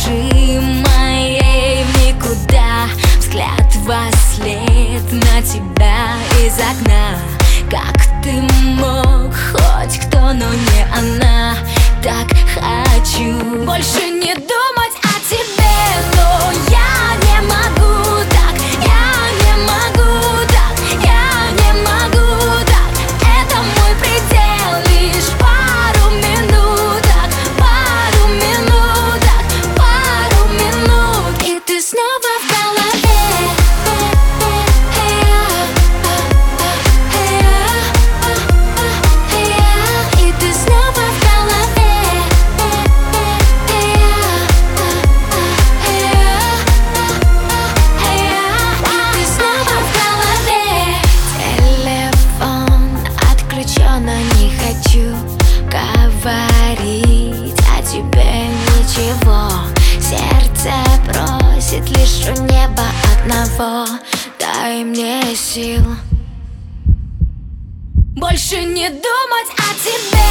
души моей в никуда. Взгляд во след на тебя из окна. Как ты мог, хоть кто, но не она. Так хочу больше не думать о тебе, но я не могу так, я не могу так, я не могу так. Это мой предел, лишь пару минуток, пару минуток, пару минут, и ты снова в голове. И ты снова в голове. И ты снова в голове. Телефон отключен, но не хочу говорить о тебе ничего. Сердце просит лишь у неба одного: дай мне сил больше не думать о тебе.